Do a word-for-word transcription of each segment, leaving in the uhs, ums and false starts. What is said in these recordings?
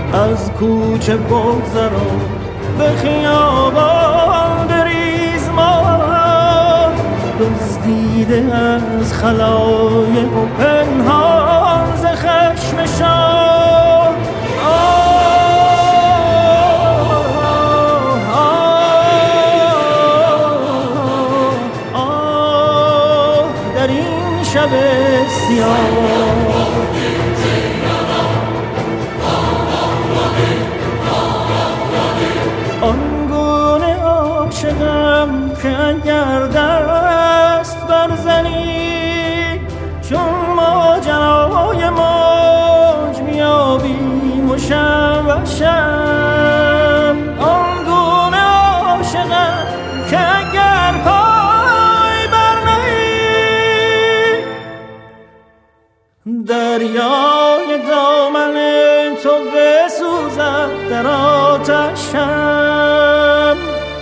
از کوچه بگذر و به خیابان بریز ماه، دزدیده از خلایق و پنهان ز خشم شاه. آه در این شب سیاه آنگونه عاشقم که اگر دست برزنی چون ماجرای موج میابیم و شم و شم. آنگونه عاشقم که اگر پای برنهی دریای دامن تو بسوزد در آتشم.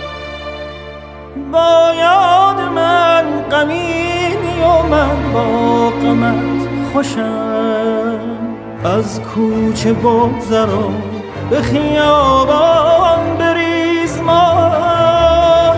با یاد من غمیمی و من با غمت خوشم. از کوچه بگذر و به خیابان بریز ماه.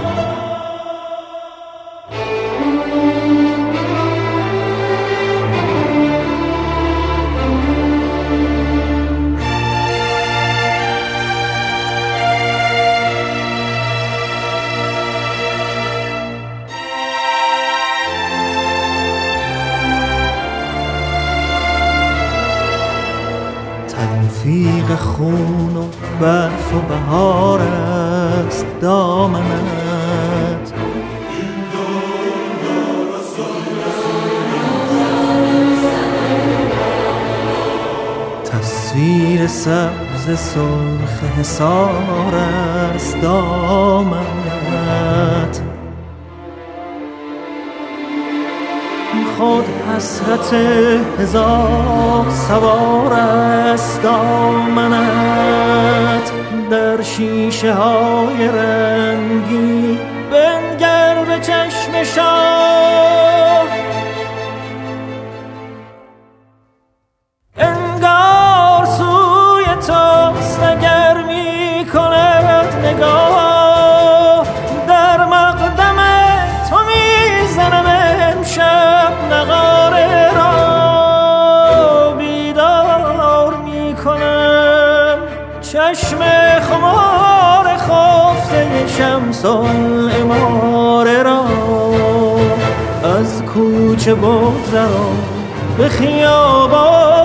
تلفیق خون و برف و بهار است دامنت. تصویر سبز سرخ حصار است دامنت. خود حسرت هزار سوار است دامنت. در شیشه های رنگی بنگر به چشم شاه. انگار سوی توست اگر می کند نگاه. در مقدم تو می زنم امشب نغاره را. بیدار می کنم چشم خمار خفته شمس العماره را. از کوچه بگذر و به خیابان